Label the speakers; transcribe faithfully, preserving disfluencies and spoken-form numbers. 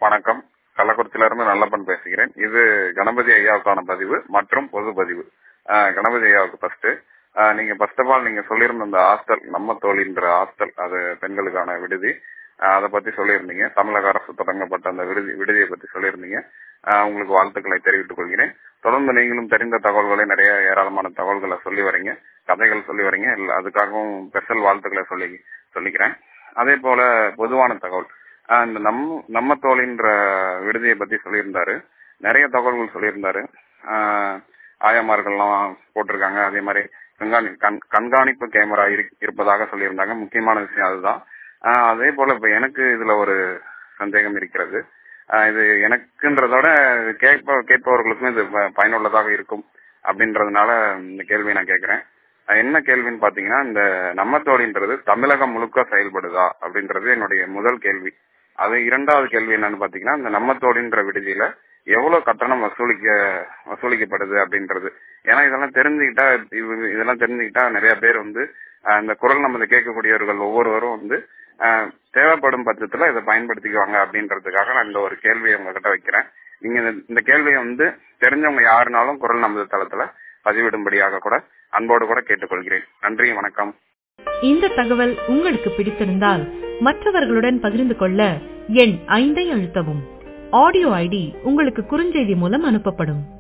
Speaker 1: வணக்கம். கள்ளக்குறிச்சியிலிருந்து நல்லப்பன் பேசுகிறேன். இது கணபதி ஐயாவுக்கான பதிவு மற்றும் பொது பதிவு. அஹ் கணபதி ஐயாவுக்கு ஃபர்ஸ்ட் நீங்க ஃபர்ஸ்ட் ஆஃப் ஆல் நீங்க சொல்லியிருந்த அந்த ஹாஸ்டல், நம்ம தோழின்ற ஹாஸ்டல், அது பெண்களுக்கான விடுதி, அஹ் அதை பத்தி சொல்லியிருந்தீங்க. தமிழக அரசு தொடங்கப்பட்ட அந்த விடுதி விடுதியை பத்தி சொல்லியிருந்தீங்க. அஹ் உங்களுக்கு வாழ்த்துக்களை தெரிவித்துக் கொள்கிறேன். தொடர்ந்து நீங்களும் தெரிந்த தகவல்களை நிறைய ஏராளமான தகவல்களை சொல்லி வரீங்க, கதைகள் சொல்லி வரீங்க. இல்ல அதுக்காகவும் ஸ்பெஷல் வாழ்த்துக்களை சொல்லி சொல்லிக்கிறேன். அதே போல பொதுவான தகவல், அஹ் இந்த நம் நம்ம தோழின்ற விடுதியை பத்தி சொல்லியிருந்தாரு. நிறைய தகவல்கள் சொல்லியிருந்தாரு. ஆஹ் ஆயமார்கள்லாம் போட்டிருக்காங்க. அதே மாதிரி கண்காணி கண் கண்காணிப்பு கேமரா இருப்பதாக சொல்லியிருந்தாங்க. முக்கியமான விஷயம் அதுதான். ஆஹ் அதே போல இப்ப எனக்கு இதுல ஒரு சந்தேகம் இருக்கிறது. ஆஹ் இது எனக்குன்றதோட கேட்ப கேட்பவர்களுக்கும் இது பயனுள்ளதாக இருக்கும் அப்படின்றதுனால இந்த கேள்வியை நான் கேட்கிறேன். என்ன கேள்வின்னு பாத்தீங்கன்னா, இந்த நம்ம தோழின்றது தமிழகம் முழுக்க செயல்படுதா அப்படின்றது என்னுடைய முதல் கேள்வி. அது இரண்டாவது கேள்வி என்னன்னு பாத்தீங்கன்னா, இந்த நம்ம தோழின்ற விடுதியில எவ்வளவு கட்டணம் வசூலிக்க வசூலிக்கப்படுது அப்படின்றது. ஏன்னா இதெல்லாம் தெரிஞ்சுக்கிட்டா இதெல்லாம் தெரிஞ்சுக்கிட்டா நிறைய பேர் வந்து இந்த குரல் நமது கேட்கக்கூடியவர்கள் ஒவ்வொருவரும் வந்து தேவைப்படும் பட்சத்துல இதை பயன்படுத்திக்குவாங்க அப்படின்றதுக்காக நான் இந்த ஒரு கேள்வியை உங்ககிட்ட வைக்கிறேன். நீங்க இந்த கேள்வியை வந்து தெரிஞ்சவங்க யாருனாலும் குரல் நமது தளத்துல பதிவிடும்படியாக கூட அன்போடு கூட கேட்டுக்கொள்கிறேன். நன்றி, வணக்கம்.
Speaker 2: இந்த தகவல் உங்களுக்கு பிடித்திருந்தால் மற்றவர்களுடன் பகிர்ந்து கொள்ள எண் ஐந்தை அழுத்தவும். ஆடியோ ஐடி உங்களுக்கு குறுஞ்செய்தி மூலம் அனுப்பப்படும்.